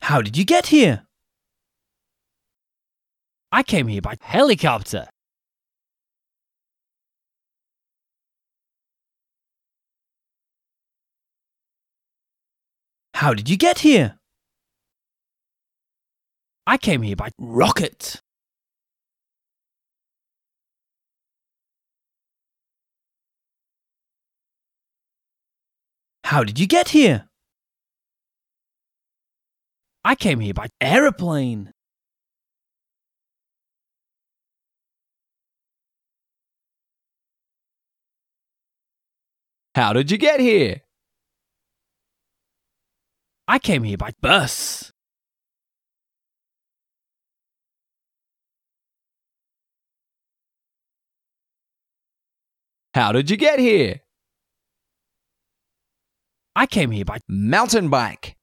How did you get here? I came here by helicopter. How did you get here? I came here by rocket. How did you get here? I came here by aeroplane. How did you get here? I came here by bus. How did you get here? I came here by Mountain bike.